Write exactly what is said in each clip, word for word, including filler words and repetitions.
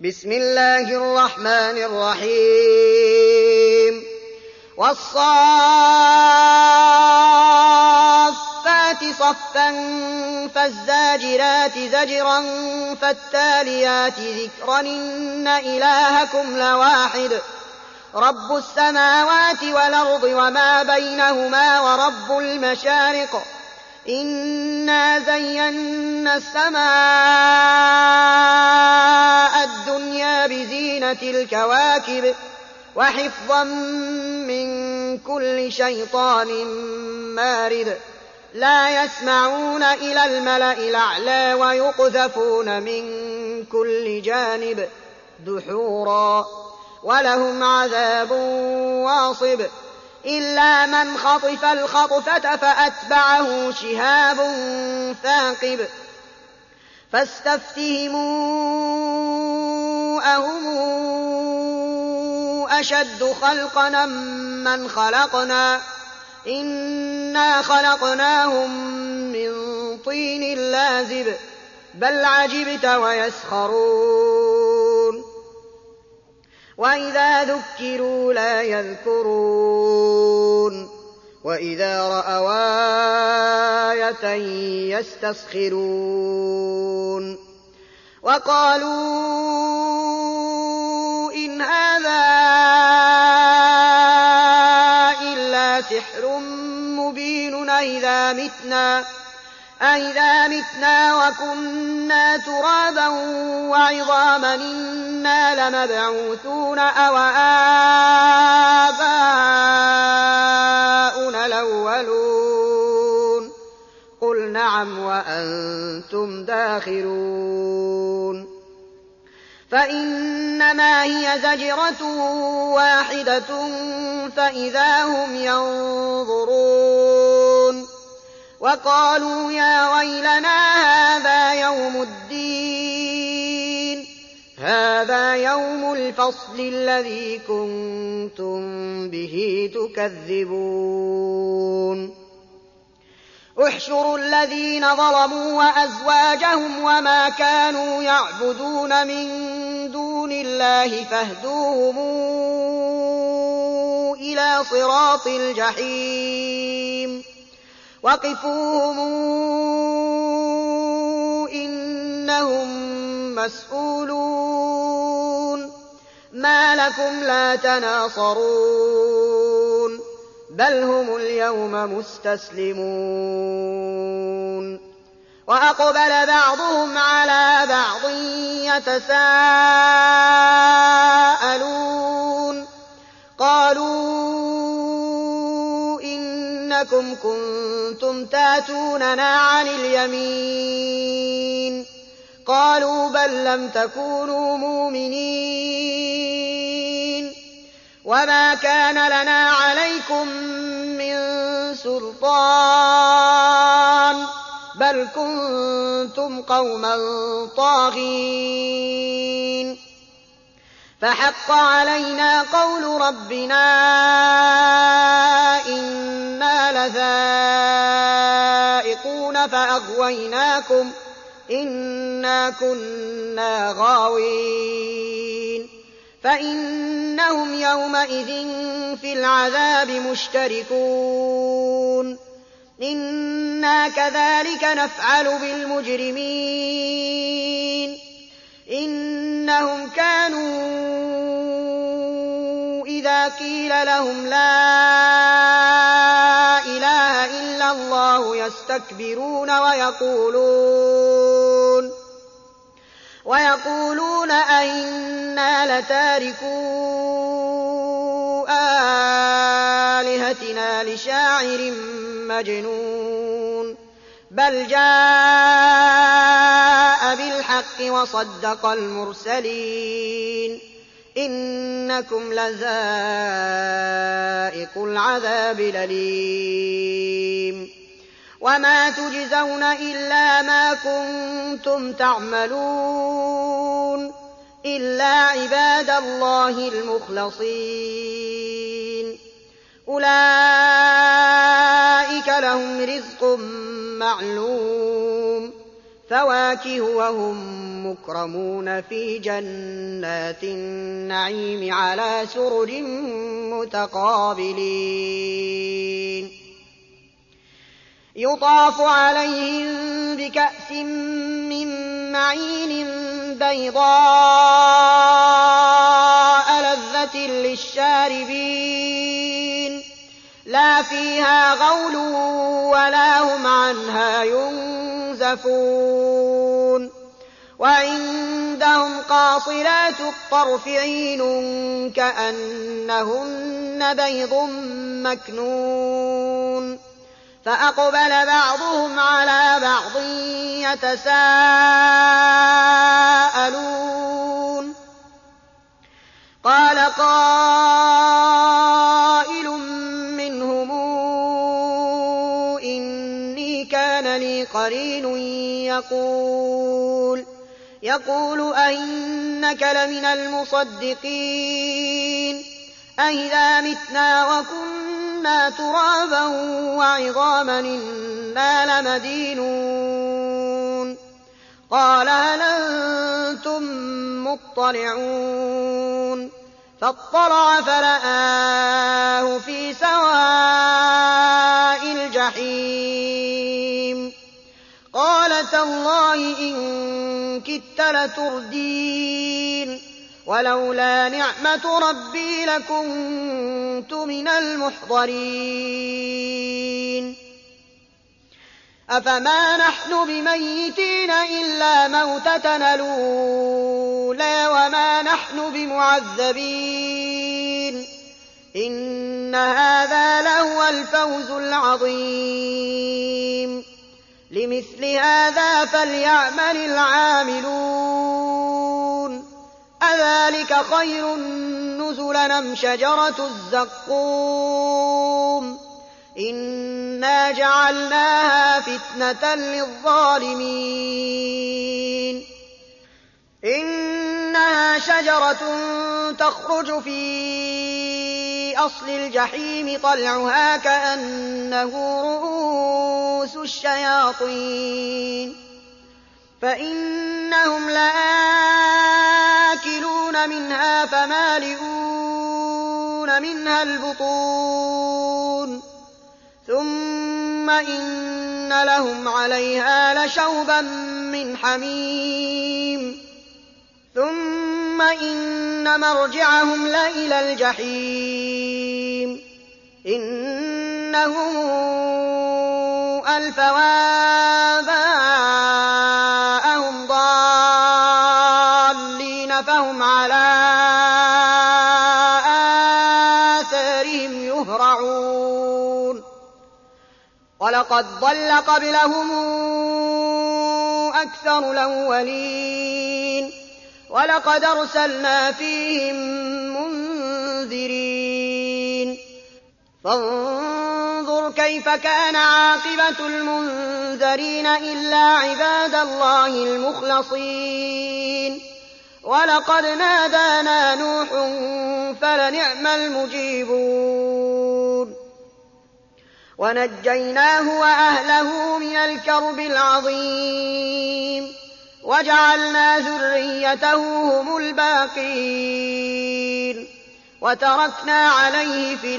بسم الله الرحمن الرحيم والصافات صفا فالزاجرات زجرا فالتاليات ذكرا إن إلهكم لواحد رب السماوات والأرض وما بينهما ورب المشارق إنا زينا السماء الدنيا بزينة الكواكب وحفظا من كل شيطان مارد لا يسمعون إلى الملأ الأعلى ويقذفون من كل جانب دحورا ولهم عذاب واصب إلا من خطف الخطفة فأتبعه شهاب ثاقب فاستفتهموا أهم أشد خلقا من خلقنا إنا خلقناهم من طين لازب بل عجبت ويسخرون وإذا ذكروا لا يذكرون وإذا رأوا آية يستسخرون وقالوا إن هذا إلا سحر مبين أئذا متنا أئذا متنا وكنا ترابا وعظاما إنا لمبعوثون أو آباؤنا الأولون قل نعم وأنتم داخرون فإنما هي زجرة واحدة فإذا هم ينظرون وقالوا يا ويلنا هذا يوم الدين هذا يوم الفصل الذي كنتم به تكذبون احشروا الذين ظلموا وأزواجهم وما كانوا يعبدون من دون الله فاهدوهم إلى صراط الجحيم وقفوهم إنهم مسئولون ما لكم لا تناصرون بل هم اليوم مستسلمون وأقبل بعضهم على بعض يتساءلون قالوا إنكم كنتم تاتوننا عن اليمين قالوا بل لم تكونوا مؤمنين وما كان لنا عليكم من سلطان بل كنتم قوما طاغين فحق علينا قول ربنا إنا لذائقون فأغويناكم إنا كنا غاوين فإنهم يومئذ في العذاب مشتركون إنا كذلك نفعل بالمجرمين إنهم كانوا إذا قيل لهم لا إله إلا الله يستكبرون ويقولون ويقولون أئنا لتاركو آلهتنا لشاعر مجنون بل جاء بالحق وصدق المرسلين إنكم لذائق العذاب الأليم وما تجزون إلا ما كنتم تعملون إلا عباد الله المخلصين أولئك لهم رزق معلوم فواكه وهم مكرمون في جنات النعيم على سرر متقابلين يطاف عليهم بكأس من معين بيضاء لذة للشاربين لا فيها غول ولا هم عنها ينزفون وعندهم قاصرات الطرف عين كأنهن بيض مكنون فأقبل بعضهم على بعض يتساءلون قال قائل منهم إني كان لي قرين يقول يقول أئنك لمن المصدقين أئذا متنا وكنا ترابا وعظاما إنا لمدينون قال هل أنتم مطلعون فاطلع فرآه في سواء الجحيم قال تالله إن كدت لتردين ولولا نعمة ربي لكنت من المحضرين أفما نحن بميتين إلا موتتنا الأولى وما نحن بمعذبين إن هذا لهو الفوز العظيم لمثل هذا فليعمل العاملون أذلك خير نزلا أم شجرة الزقوم إنا جعلناها فتنة للظالمين إنها شجرة تخرج في أصل الجحيم طلعها كأنه رؤوس الشياطين فإنهم لآكلون منها فمالئون منها البطون ثم إن لهم عليها لشوبا من حميم ثم إن مرجعهم لإلى الجحيم إنهم ألفوا آباءهم ضالين فهم على آثارهم يهرعون ولقد ضل قبلهم أكثر الأولين ولقد أرسلنا فيهم منذرين فانظر كيف كان عاقبة المنذرين إلا عباد الله المخلصين ولقد نادانا نوح فلنعم المجيبون ونجيناه وأهله من الكرب العظيم وجعلنا ذريته هم الباقين وتركنا عليه في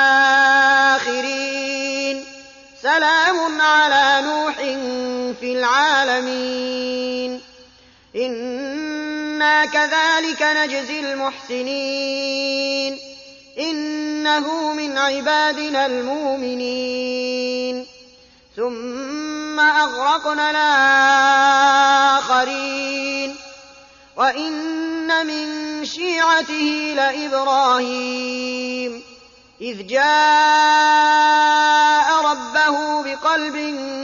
الآخرين سلام على نوح في العالمين إنا كذلك نجزي المحسنين إنه من عبادنا المؤمنين ثم أغرقنا الآخرين وإن من شيعته لإبراهيم إذ جاء ربه بقلب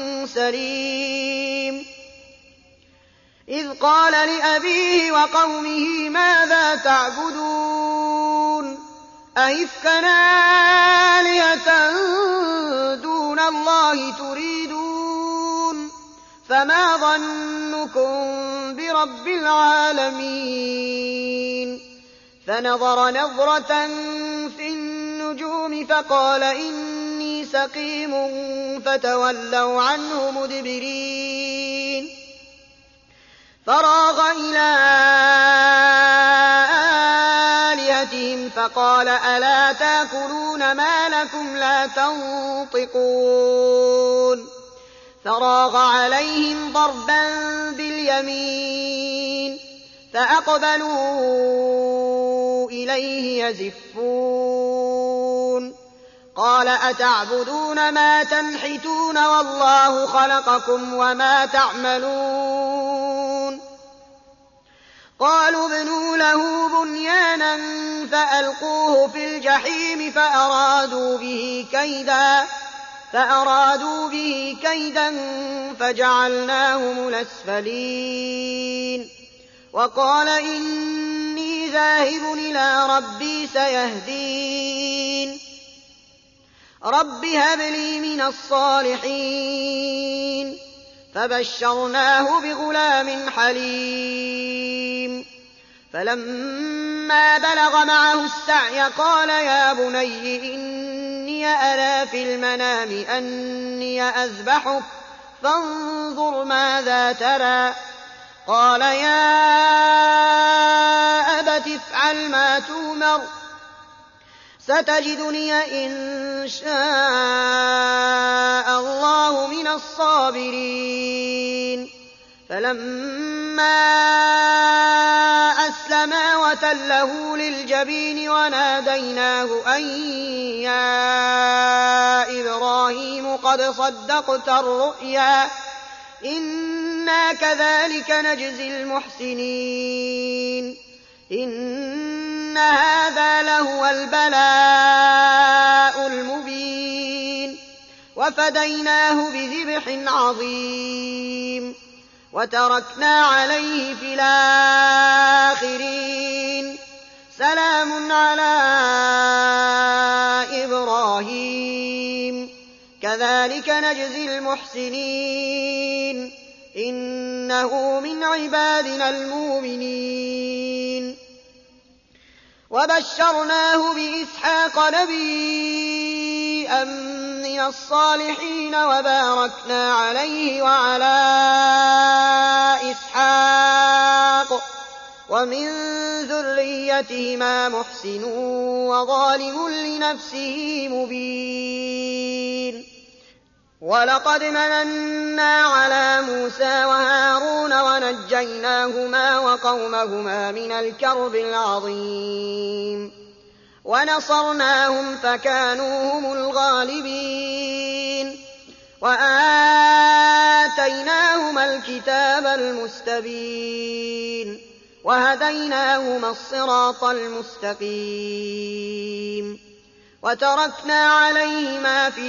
سليم إذ قال لأبيه وقومه ماذا تعبدون أئفكا آلهة دون الله تريدون فما ظنكم برب العالمين فنظر نظرة في النجوم فقال إني سقيم فتولوا عنه مدبرين فراغ إلى آلهتهم فقال ألا تأكلون ما لكم لا تنطقون فراغ عليهم ضربا باليمين فأقبلوا إليه يزفون قال أتعبدون ما تنحتون والله خلقكم وما تعملون قالوا ابنوا له بنيانا فألقوه في الجحيم فأرادوا به كيدا فأرادوا به كيدا فجعلناهم الأسفلين وقال إني ذاهب إلى ربي سيهدين رب هب لي من الصالحين فبشرناه بغلام حليم فلما بلغ معه السعي قال يا بني إني أرى في المنام أني أذبحك فانظر ماذا ترى قال يا أبت افعل ما تؤمر ستجدني إن شاء الله من الصابرين فلما أسلما وتله للجبين وناديناه أن يا إبراهيم قد صدقت الرؤيا إنا كذلك نجزي المحسنين إن هذا لهو البلاء المبين وفديناه بذبح عظيم وتركنا عليه في الآخرين سلام على إبراهيم كذلك نجزي المحسنين إنه من عبادنا المؤمنين وبشرناه بإسحاق نبيا من الصالحين وباركنا عليه وعلى إسحاق ومن ذريتهما محسن وظالم لنفسه مبين ولقد مننا على موسى وهارون ونجيناهما وقومهما من الكرب العظيم ونصرناهم فكانوا هم الغالبين وآتيناهما الكتاب المستبين وهديناهما الصراط المستقيم وتركنا عليهما في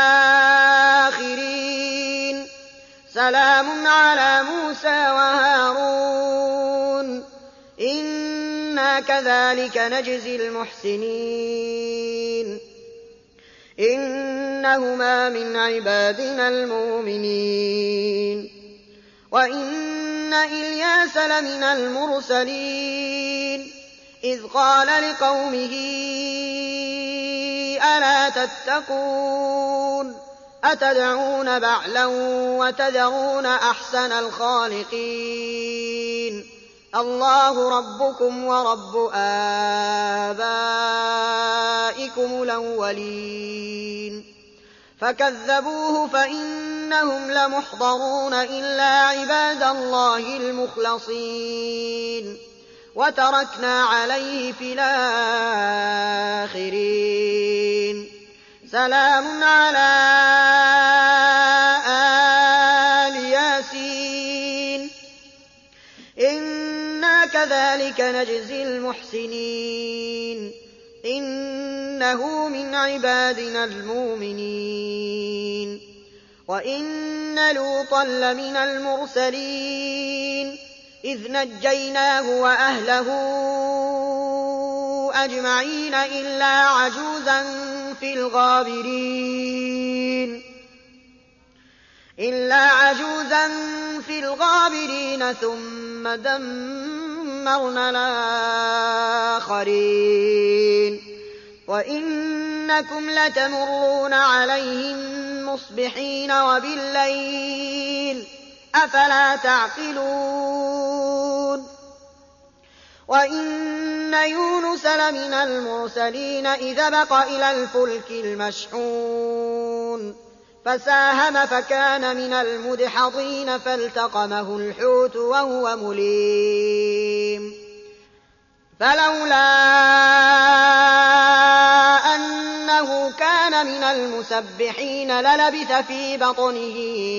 الآخرين سلام على موسى وهارون إنا كذلك نجزي المحسنين إنهما من عبادنا المؤمنين وإن إلياس لمن المرسلين إذ قال لقومه ألا تتقون أتدعون بعلا وتذرون أحسن الخالقين الله ربكم ورب آبائكم الأولين فكذبوه فإنهم لمحضرون إلا عباد الله المخلصين وتركنا عليه في الآخرين سلام على آل ياسين إنا كذلك نجزي المحسنين إنه من عبادنا المؤمنين وإن لوطا لمن المرسلين إذ نجيناه وأهله أجمعين إلا عجوزا في الغابرين إلا عجوزا في الغابرين ثم دمرنا الآخرين وإنكم لتمرون عليهم مصبحين وبالليل أفلا تعقلون وإن يونس لمن المرسلين إذ أبق إلى الفلك المشحون فساهم فكان من المدحضين فالتقمه الحوت وهو مليم فلولا أنه كان من المسبحين للبث في بطنه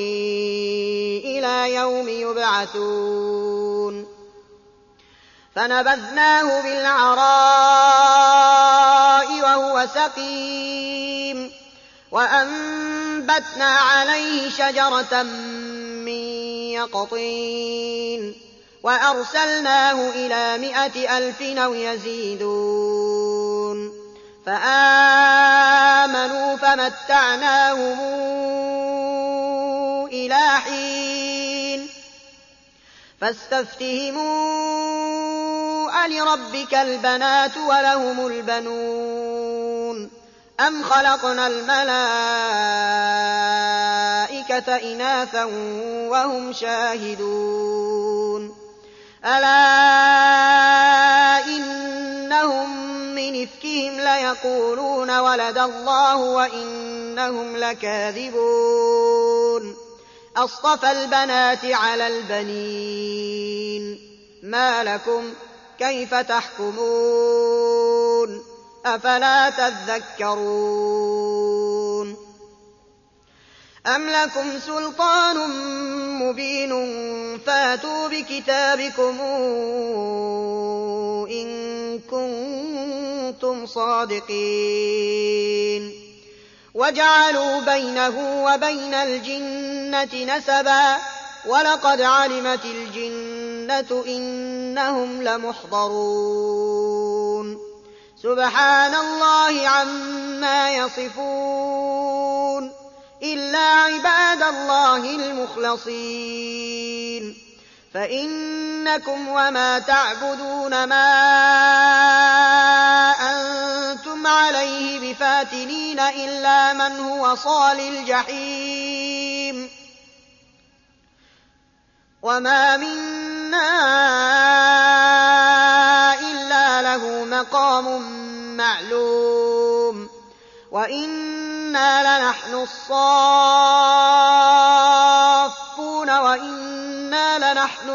إلى يوم يبعثون فنبذناه بالعراء وهو سقيم وأنبتنا عليه شجرة من يقطين وأرسلناه إلى مائة ألف أو يزيدون فآمنوا فمتعناهم إلى حين فاستفتهموا ألربك البنات ولهم البنون أم خلقنا الملائكة إناثا وهم شاهدون ألا إنهم من إفكهم ليقولون ولد الله وإنهم لكاذبون أصطفى البنات على البنين ما لكم كيف تحكمون أفلا تذكرون أم لكم سلطان مبين فاتوا بكتابكم إن كنتم صادقين وجعلوا بينه وبين الجنة نسبا ولقد علمت الجنة إنهم لمحضرون سبحان الله عما يصفون إلا عباد الله المخلصين فإنكم وما تعبدون ما أنتم عليه بفاتنين إلا من هو صال الجحيم وما منا إلا له مقام معلوم وإنا لنحن الصافون وإنا لنحن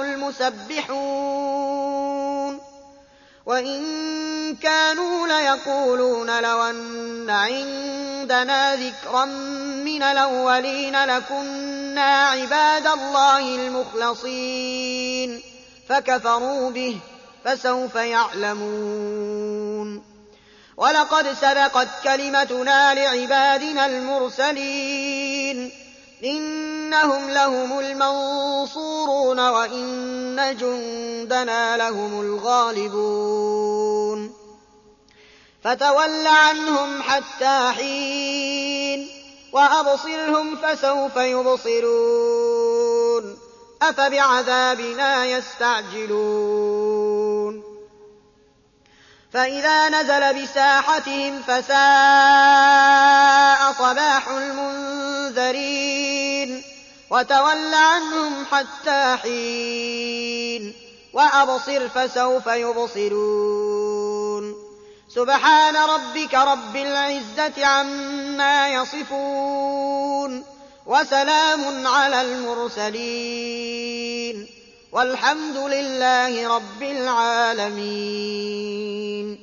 المسبحون وإن كانوا ليقولون لو أن عندنا ذكرا من الأولين لكنا عباد الله المخلصين فكفروا به فسوف يعلمون ولقد سبقت كلمتنا لعبادنا المرسلين إنهم لهم المنصورون وإن جندنا لهم الغالبون فتول عنهم حتى حين وأبصرهم فسوف يبصرون أفبعذابنا يستعجلون فإذا نزل بساحتهم فساء صباح المنذرين وتول عنهم حتى حين وأبصر فسوف يبصرون سبحان ربك رب العزة عما يصفون وسلام على المرسلين والحمد لله رب العالمين.